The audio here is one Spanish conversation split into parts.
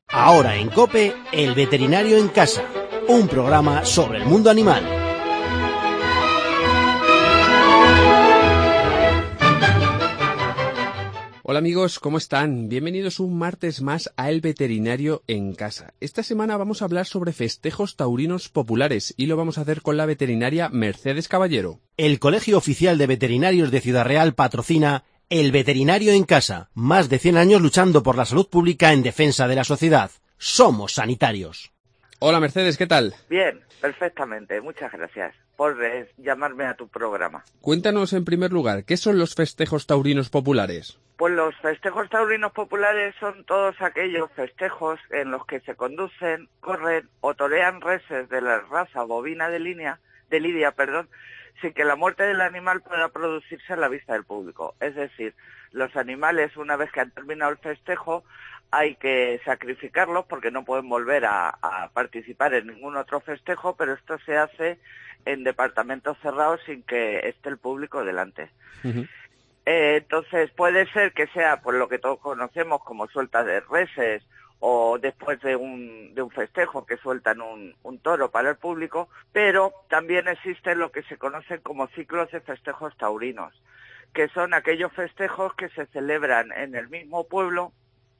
Ahora en COPE, El Veterinario en Casa, un programa sobre el mundo animal. Hola amigos, ¿cómo están? Bienvenidos un martes más a El Veterinario en Casa. Esta semana vamos a hablar sobre festejos taurinos populares y lo vamos a hacer con la veterinaria Mercedes Caballero. El Colegio Oficial de Veterinarios de Ciudad Real patrocina El Veterinario en Casa, más de 100 años luchando por la salud pública en defensa de la sociedad. Somos sanitarios. Hola Mercedes, ¿qué tal? Bien, perfectamente. Muchas gracias por llamarme a tu programa. Cuéntanos en primer lugar, ¿qué son los festejos taurinos populares? Pues los festejos taurinos populares son todos aquellos festejos en los que se conducen, corren o torean reses de la raza bovina de Lidia, sin que la muerte del animal pueda producirse a la vista del público. Es decir, los animales, una vez que han terminado el festejo, hay que sacrificarlos porque no pueden volver a participar en ningún otro festejo, pero esto se hace en departamentos cerrados sin que esté el público delante. Uh-huh. Entonces puede ser que sea por lo que todos conocemos como suelta de reses o después de un festejo que sueltan un toro para el público, pero también existen lo que se conocen como ciclos de festejos taurinos, que son aquellos festejos que se celebran en el mismo pueblo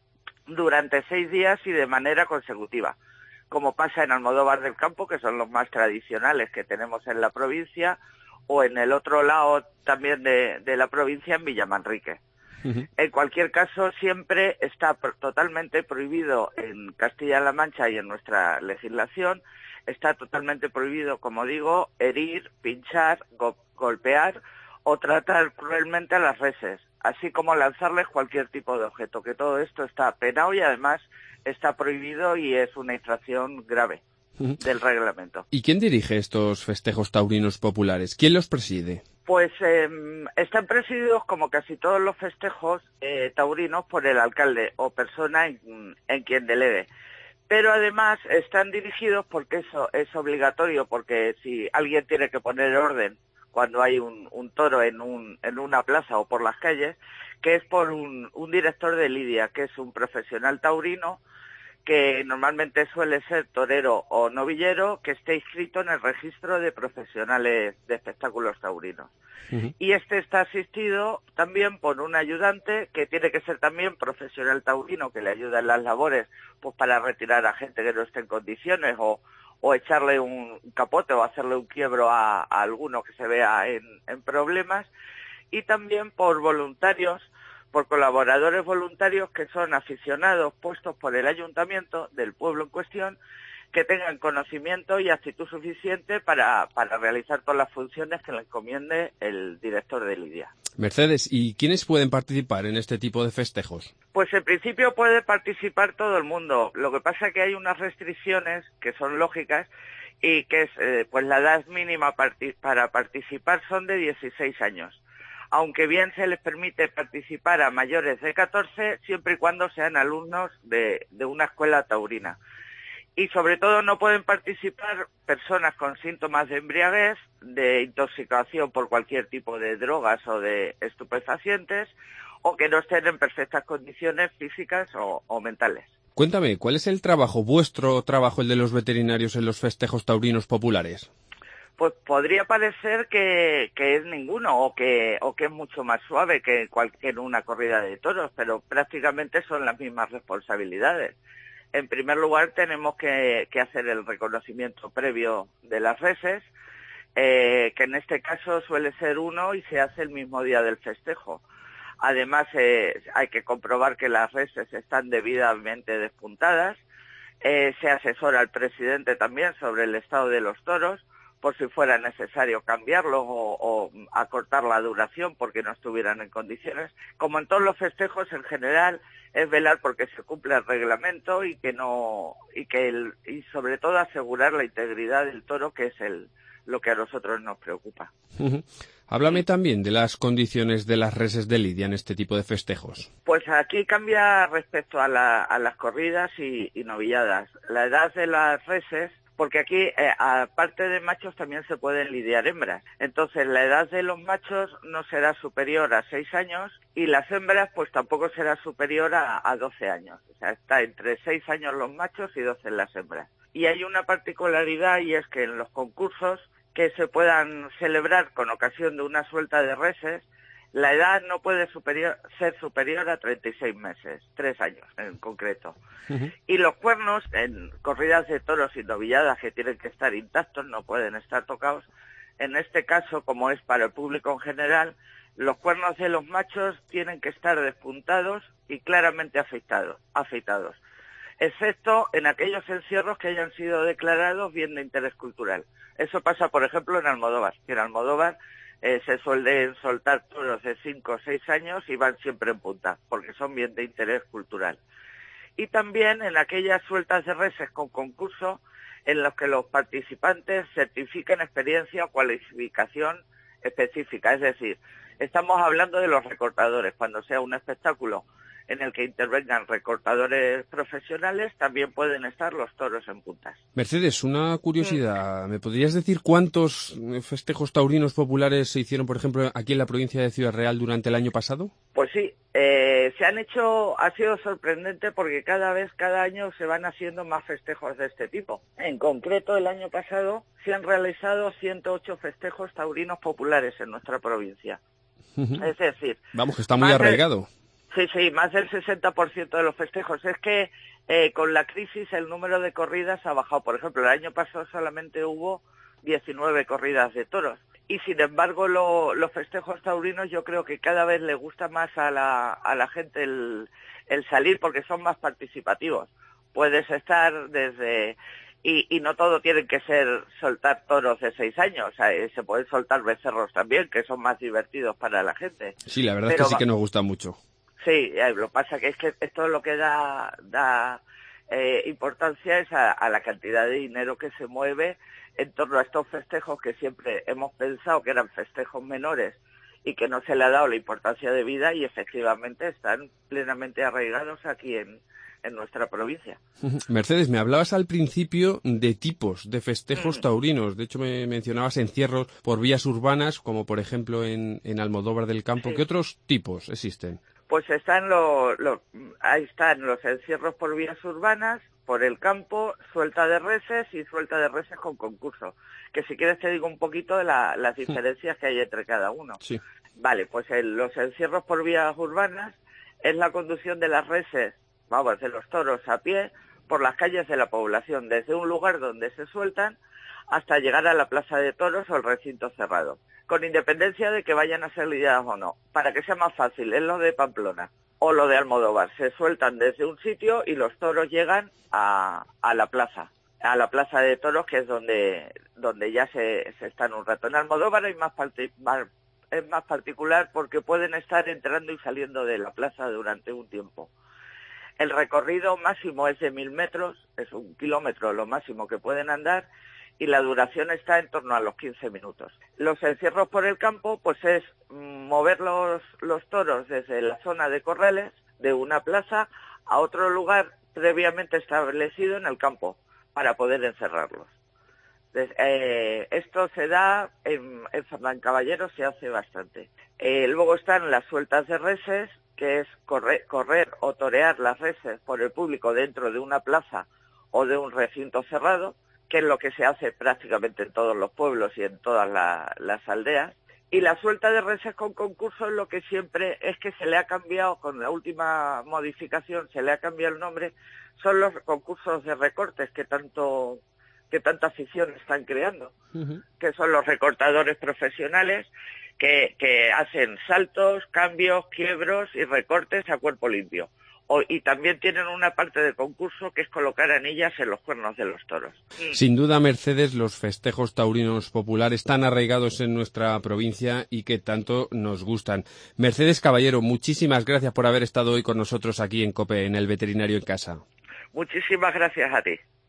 durante 6 días y de manera consecutiva, como pasa en Almodóvar del Campo, que son los más tradicionales que tenemos en la provincia, o en el otro lado también de la provincia, en Villamanrique. Uh-huh. En cualquier caso, siempre está totalmente prohibido en Castilla-La Mancha y en nuestra legislación, está totalmente prohibido, como digo, herir, pinchar, golpear o tratar cruelmente a las reses, así como lanzarles cualquier tipo de objeto, que todo esto está penado y además está prohibido y es una infracción grave del reglamento. ¿Y quién dirige estos festejos taurinos populares? ¿Quién los preside? Pues están presididos, como casi todos los festejos taurinos, por el alcalde o persona en quien delegue. Pero además están dirigidos porque eso es obligatorio, porque si alguien tiene que poner orden cuando hay un toro en una plaza o por las calles, que es por un director de lidia, que es un profesional taurino, que normalmente suele ser torero o novillero, que esté inscrito en el registro de profesionales de espectáculos taurinos. Uh-huh. Y este está asistido también por un ayudante, que tiene que ser también profesional taurino, que le ayuda en las labores, pues para retirar a gente que no esté en condiciones, o echarle un capote o hacerle un quiebro a alguno que se vea en problemas, y también por voluntarios, por colaboradores voluntarios que son aficionados puestos por el ayuntamiento del pueblo en cuestión, que tengan conocimiento y actitud suficiente para realizar todas las funciones que le encomiende el director de lidia. Mercedes, ¿y quiénes pueden participar en este tipo de festejos? Pues en principio puede participar todo el mundo. Lo que pasa es que hay unas restricciones que son lógicas y que es, pues la edad mínima para participar son de 16 años. Aunque bien se les permite participar a mayores de 14, siempre y cuando sean alumnos de una escuela taurina. Y sobre todo no pueden participar personas con síntomas de embriaguez, de intoxicación por cualquier tipo de drogas o de estupefacientes, o que no estén en perfectas condiciones físicas o mentales. Cuéntame, ¿cuál es el trabajo, vuestro trabajo, el de los veterinarios en los festejos taurinos populares? Pues podría parecer que es ninguno o que es mucho más suave que cualquier una corrida de toros, pero prácticamente son las mismas responsabilidades. En primer lugar, tenemos que hacer el reconocimiento previo de las reses, que en este caso suele ser uno y se hace el mismo día del festejo. Además, hay que comprobar que las reses están debidamente despuntadas. Se asesora al presidente también sobre el estado de los toros, por si fuera necesario cambiarlos o acortar la duración porque no estuvieran en condiciones. Como en todos los festejos en general, es velar porque se cumpla el reglamento y sobre todo asegurar la integridad del toro, que es lo que a nosotros nos preocupa. Uh-huh. Háblame también de las condiciones de las reses de lidia en este tipo de festejos. Pues aquí cambia respecto a las corridas y novilladas. La edad de las reses porque aquí, aparte de machos, también se pueden lidiar hembras. Entonces, la edad de los machos no será superior a 6 años y las hembras, pues tampoco será superior a 12 años. O sea, está entre 6 años los machos y 12 las hembras. Y hay una particularidad, y es que en los concursos que se puedan celebrar con ocasión de una suelta de reses, la edad no puede ser superior a 36 meses, 3 años en concreto. Uh-huh. Y los cuernos, en corridas de toros y novilladas que tienen que estar intactos, no pueden estar tocados, en este caso, como es para el público en general, los cuernos de los machos tienen que estar despuntados y claramente afeitados, excepto en aquellos encierros que hayan sido declarados bien de interés cultural. Eso pasa, por ejemplo, en Almodóvar, que en Almodóvar se suelen soltar toros de 5 o 6 años y van siempre en punta, porque son bien de interés cultural. Y también en aquellas sueltas de reses con concurso en los que los participantes certifican experiencia o cualificación específica. Es decir, estamos hablando de los recortadores. Cuando sea un espectáculo en el que intervengan recortadores profesionales, también pueden estar los toros en puntas. Mercedes, una curiosidad. ¿Me podrías decir cuántos festejos taurinos populares se hicieron, por ejemplo, aquí en la provincia de Ciudad Real durante el año pasado? Pues sí, ha sido sorprendente porque cada año se van haciendo más festejos de este tipo. En concreto, el año pasado se han realizado 108 festejos taurinos populares en nuestra provincia. Uh-huh. Es decir... Vamos, que está muy arraigado. Sí, más del 60% de los festejos. Es que con la crisis el número de corridas ha bajado. Por ejemplo, el año pasado solamente hubo 19 corridas de toros. Y sin embargo, los festejos taurinos yo creo que cada vez le gusta más a la gente el salir porque son más participativos. Puedes estar desde... Y no todo tiene que ser soltar toros de 6 años, o sea, se pueden soltar becerros también, que son más divertidos para la gente. Sí, la verdad es que sí que nos gusta mucho. Sí, lo que pasa que es que esto lo que da importancia es a la cantidad de dinero que se mueve en torno a estos festejos que siempre hemos pensado que eran festejos menores y que no se le ha dado la importancia de vida y efectivamente están plenamente arraigados aquí en nuestra provincia. Mercedes, me hablabas al principio de tipos de festejos taurinos. De hecho, me mencionabas encierros por vías urbanas, como por ejemplo en Almodóvar del Campo. Sí. ¿Qué otros tipos existen? Pues están ahí están los encierros por vías urbanas, por el campo, suelta de reses y suelta de reses con concurso. Que si quieres te digo un poquito de las diferencias que hay entre cada uno. Sí. Vale, pues los encierros por vías urbanas es la conducción de las reses, de los toros a pie, por las calles de la población, desde un lugar donde se sueltan hasta llegar a la plaza de toros o el recinto cerrado, con independencia de que vayan a ser lidiadas o no. Para que sea más fácil, es lo de Pamplona o lo de Almodóvar. Se sueltan desde un sitio y los toros llegan a la plaza de toros, que es donde ya se están un rato. En Almodóvar es más particular porque pueden estar entrando y saliendo de la plaza durante un tiempo. El recorrido máximo es de 1000 metros, es 1 kilómetro lo máximo que pueden andar, y la duración está en torno a los 15 minutos. Los encierros por el campo, pues es mover los toros desde la zona de corrales, de una plaza, a otro lugar previamente establecido en el campo, para poder encerrarlos. Esto se da, en Caballero se hace bastante. Luego están las sueltas de reses, que es correr o torear las reses por el público dentro de una plaza o de un recinto cerrado, que es lo que se hace prácticamente en todos los pueblos y en todas las aldeas. Y la suelta de reses con concurso es lo que siempre es que se le ha cambiado, con la última modificación se le ha cambiado el nombre, son los concursos de recortes que tanta afición están creando, que son los recortadores profesionales que hacen saltos, cambios, quiebros y recortes a cuerpo limpio. Y también tienen una parte de concurso que es colocar anillas en los cuernos de los toros. Sin duda, Mercedes, los festejos taurinos populares tan arraigados en nuestra provincia y que tanto nos gustan. Mercedes Caballero, muchísimas gracias por haber estado hoy con nosotros aquí en COPE, en El Veterinario en Casa. Muchísimas gracias a ti.